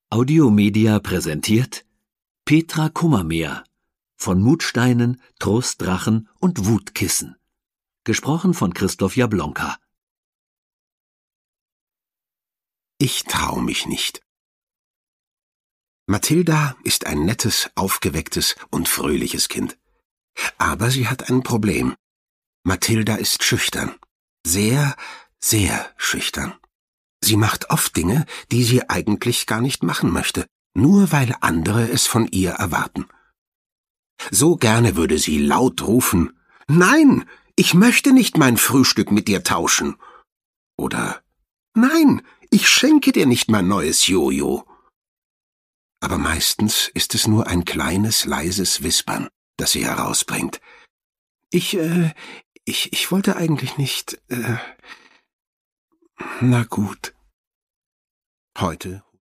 Audiomedia präsentiert Petra Kummermeer von Mutsteinen, Trostdrachen und Wutkissen. Gesprochen von Christoph Jablonka. Ich trau mich nicht. Mathilda ist ein nettes, aufgewecktes und fröhliches Kind. Aber sie hat ein Problem. Mathilda ist schüchtern. Sehr, sehr schüchtern. Sie macht oft Dinge, die sie eigentlich gar nicht machen möchte, nur weil andere es von ihr erwarten. So gerne würde sie laut rufen: »Nein, ich möchte nicht mein Frühstück mit dir tauschen!« Oder »Nein, ich schenke dir nicht mein neues Jojo!« Aber meistens ist es nur ein kleines, leises Wispern, das sie herausbringt. Ich wollte eigentlich nicht, Na gut. Heute